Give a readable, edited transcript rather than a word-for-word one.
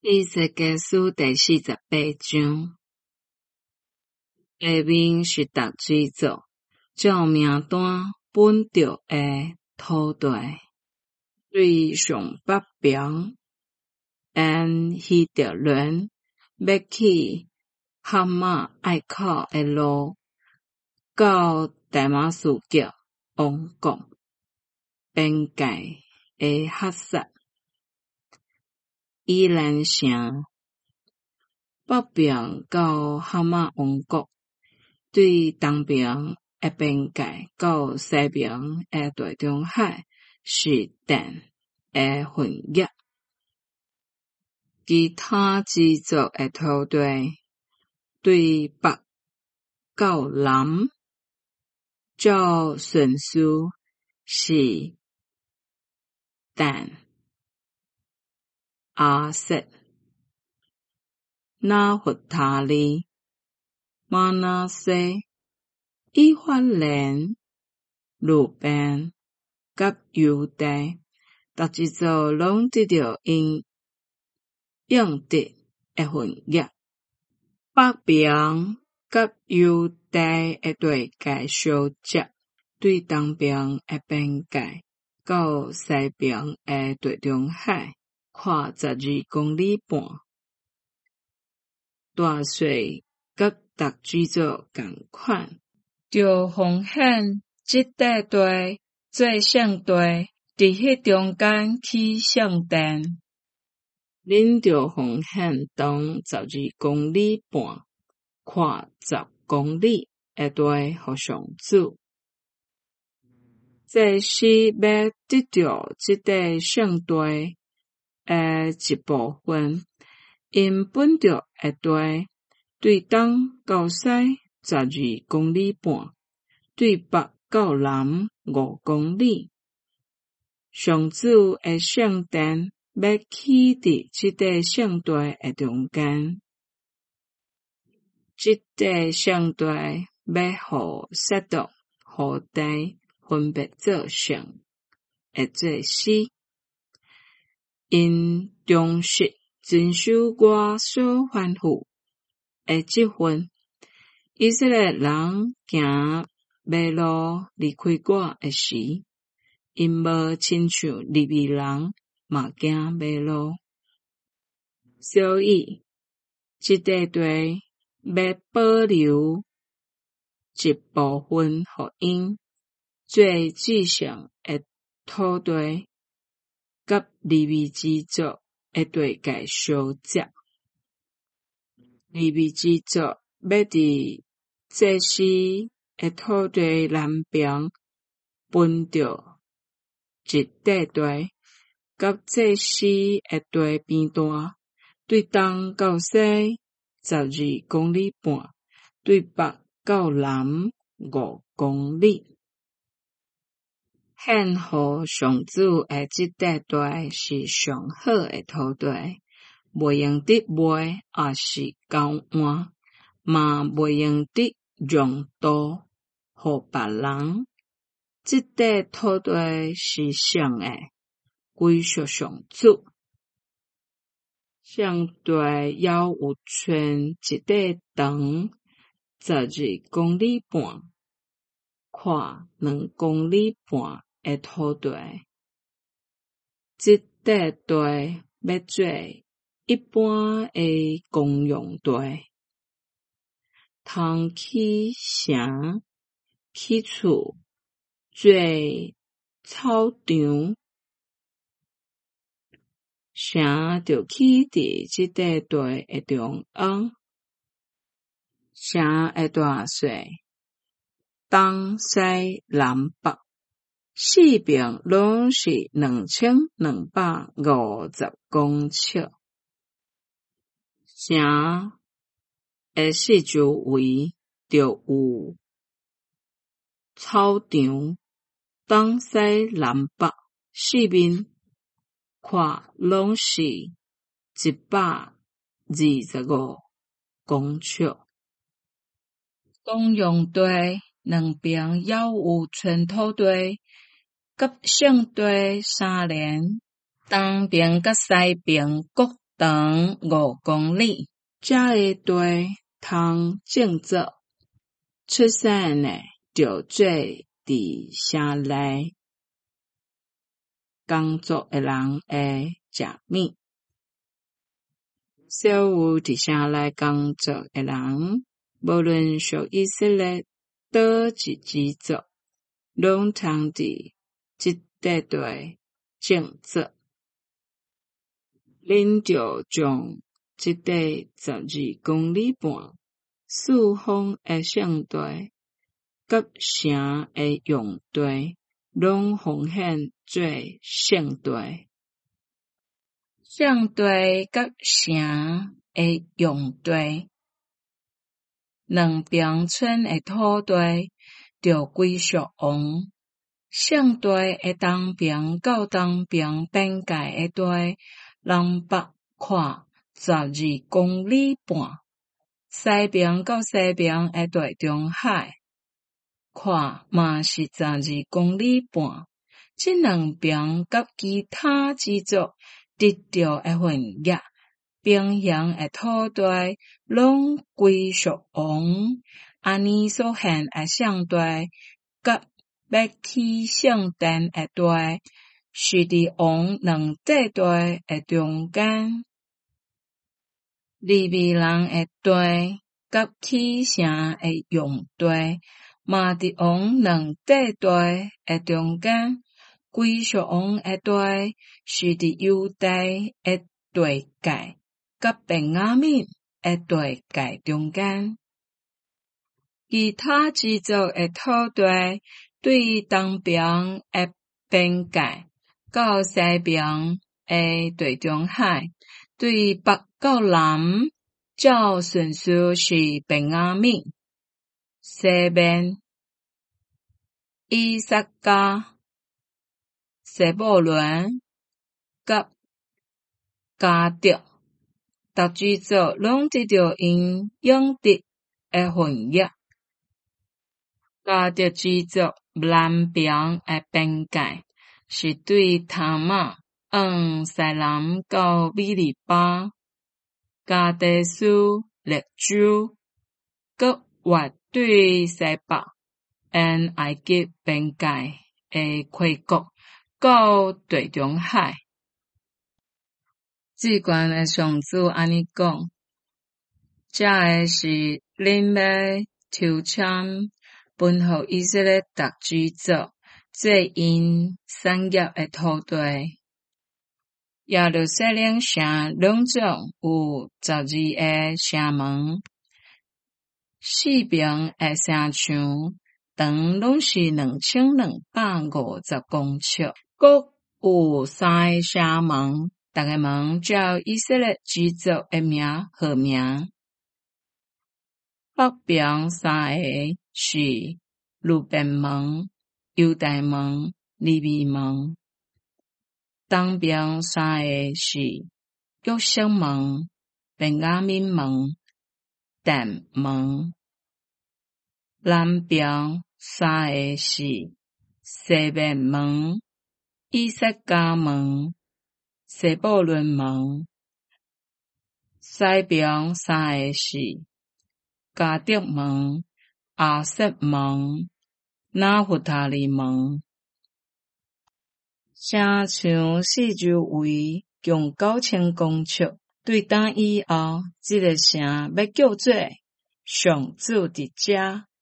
第世界书第48章，下面是读水作，照名单本着的土地，对上北边，按希特伦要去哈马隘口的路，到大马士革王国边界的哈萨。伊兰城北边到哈马王国，对东边的边界到西边的大中海是但的分野。其他支族的土地对北到南，照顺序是但、阿瑟、拿弗他利、马拿西、以法莲、路边、甲犹大，逐一组拢得到因用得的分野。北边甲犹大的地界相接，对东边的边界到西边的大中海，跨12公里半。大细甲逐支族同款，就奉献即块地做圣地，伫迄中间起圣殿。恁着奉献东12公里半，跨10公里的地互上主。这是要得到即块圣地的一部分，因本着的地对东到西12公里半，对北到南5公里。上主的圣殿要起伫即块圣地的中间，即块圣地要互撒督、互大分别做圣的做事，因忠实遵守我所吩咐的即份。以色列人行马路离开我的时，因无亲像利未人嘛行马路，所以即块地要保留一部分互因做至上的土地，甲利未支族的地界相接。利未支族要伫祭司的土地南边分着一块地，甲祭司的地边段，对东到西12公里半，对北到南5公里。献互上主的即块地是上好的土地，袂用得卖，也是交换，嘛袂用得用途互别人。即块土地是圣的，归属上主。上地还有存一块长12公里半，跨2公里半的土地。即块地要做一般的公用地，通起城、起厝、做草场，城就起伫即块地的中央。城的大小东西南北四边拢是2250公尺。城的四周围就有草场，东西南北四面看拢是125公尺。公用地两边还有存土地，甲圣地3连，东边甲西边各长5公里，才会对通种植。出产的就做伫城内工作的人会食米。少有伫城内工作的人，无论属以色列倒一支族，拢通伫即块地种植。恁就将即块12公里半四方的圣地，甲城的用地，拢奉献做圣地。圣地甲城的用地，两边村的土地，就归属王。圣地的东边到东边边界的地，南北看12公里半；西边到西边的地中海，看嘛是12公里半。这两边甲其他支族得到的份额，平原的土地拢归属王。安尼所献的圣地，甲要起圣殿的地，是伫王两块地的中间。利未人的地，甲起城的用地，嘛伫王两块地的中间。归属王的地，是伫犹大的地界，甲便雅悯的地界中间。其他支族的土地，对东边的边界，到西边的地中海，对北到南，照顺序是便雅悯、西面、以撒迦、西布伦、甲迦得，逐支族拢得到因应得的份额。迦得支族南边的边界，是对塔玛往西南到米利巴、迦得斯列州，佮越对西北沿埃及边界的溪谷到地中海。至关的上主安尼讲，这个是恁要抽签分予以色列逐支族，做因产业的土地。耶路撒冷城拢总有12个城门，4边的城墙长拢是2250公尺，各有3个城门，逐个门照以色列支族的名号名。北边3个是路便门、犹大门、利未门；东边3个是约瑟门、便雅悯门、但门；南边3个是西面门、以撒迦门、西布伦门；西边3个是迦得门、亚瑟门、拿弗他利门。城墙四周围共9000公尺，对当以后，这个城要叫做上主的家。